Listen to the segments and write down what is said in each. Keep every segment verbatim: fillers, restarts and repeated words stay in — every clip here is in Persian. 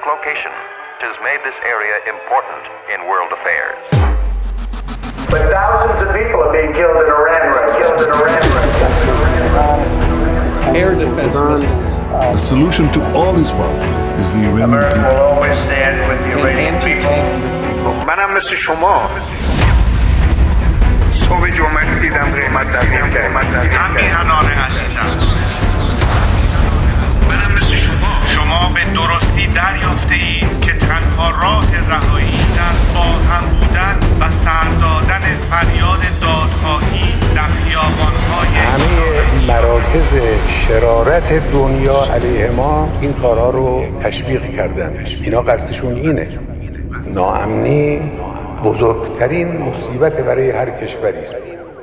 strategic location, tis made this area important in world affairs. But thousands of people are being killed in Iran right now. Killed in Iran right now. Air defense missiles. The solution to all these problems is the Iranian America people. will always stand with the And Iranian people. anti-tank missiles. منم مثل شما صبح جمعه دیدم قیمت تغییر کرد. همیهنان عزیزم، منم مثل شما شما به درستی دریافته اید که تنها راه رهایی در با هم بودن و سر دادن فریاد دادخواهی در خیابان‌های همه مراکز شرارت دنیا علیه ما این کارها رو تشویق کردن. اینا قصدشون اینه. ناامنی بزرگترین مصیبت برای هر کشوری است.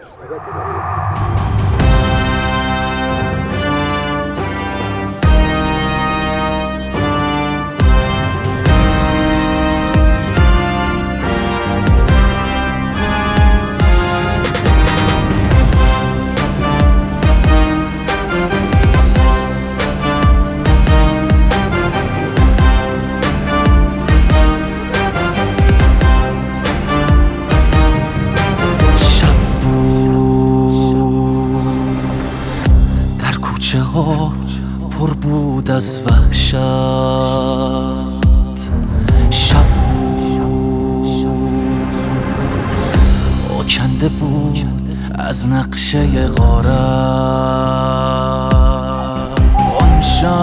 پر بود از وحشت، شب بود آکنده بود از نقشه غارت. آن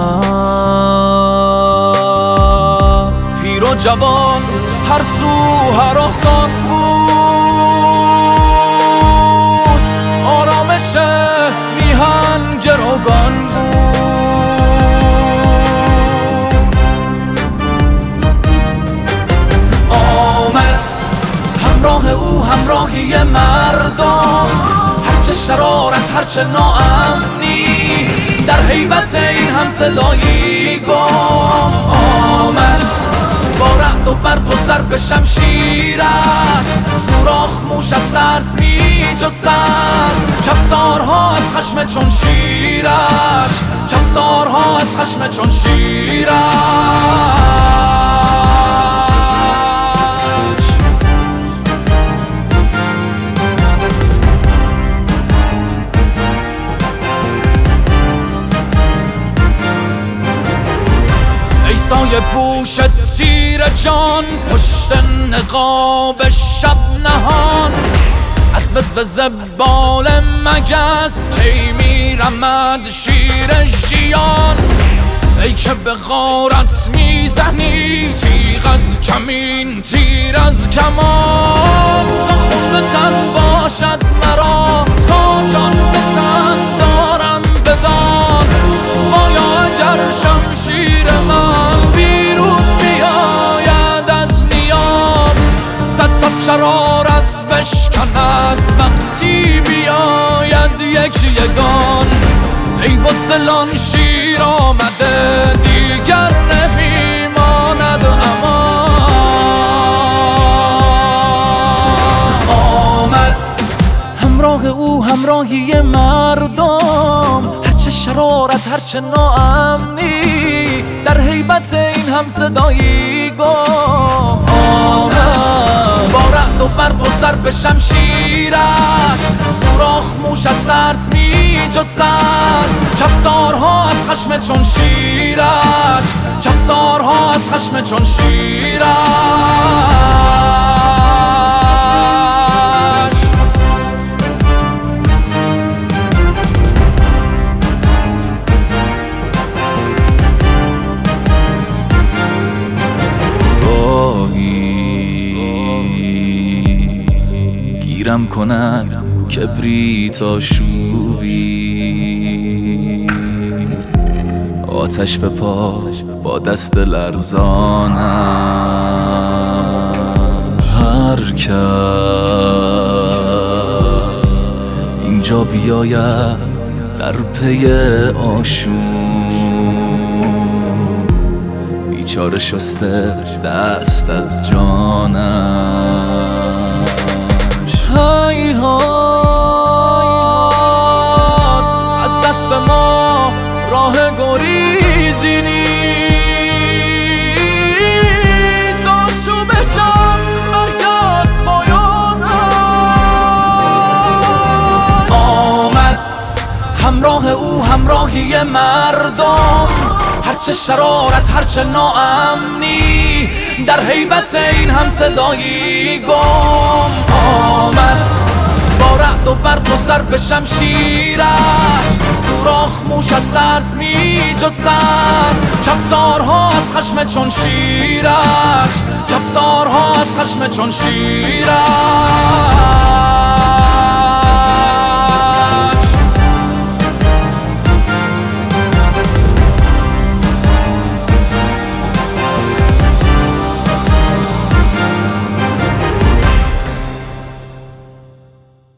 شب پیر و جوان هر سو هراسان بود، آرامش میهن گروگان بود. همراه او همراهی مردم، هرچه شرارت هرچه ناامنی، در هیبت این هم صدایی گم آمد. با رعد و برق و ضرب شمشیرش سوراخ موش از ترس می جستند. کفتارها از خشم چون شیرش، کفتارها از خشم چون شیرش. سایه پوش تیر جان، پشت نقاب شب نهان، از وزوز بال مگس کی میرمد شیر ژیان. ای که به غارت میزنی تیغ از کمین تیر از کمان. تا خون به تن باشد مرا تا جان به تن دارم بدان. آیا اگر شمشیر من بیرون بیاید از نیام، صد صف شرارت بشکند وقتی بیاید یک یگان. ای بزدلان شیر آمده دیگر نمیماند امان. آمد همراه او همراهی مردم، هرچه شرارت هرچه ناامنی، در هیبت این هم صدایی گم آمد. با رعد و برق و ضرب شمشیرش سوراخ موش از ترس می جستند. کفتارها از خشم چون شیرش، کفتارها از خشم چون شیرش. گیرم کند کبریت آشوبی، آتش به پا با دست لرزانم. هر کس اینجا بیاید در پی آشوب، بیچاره شسته دست از جانم. هیهات از دست ما راه گریزی نیست، راه او همراهی مردم، هرچه شرارت هرچه ناامنی، در هیبت این هم صدایی گم آمد. با رعد و برق و ضرب شمشیرش سوراخ موش از ترس می جستن، کفتارها از خشم چون شیرش، کفتارها از خشم چون شیرش.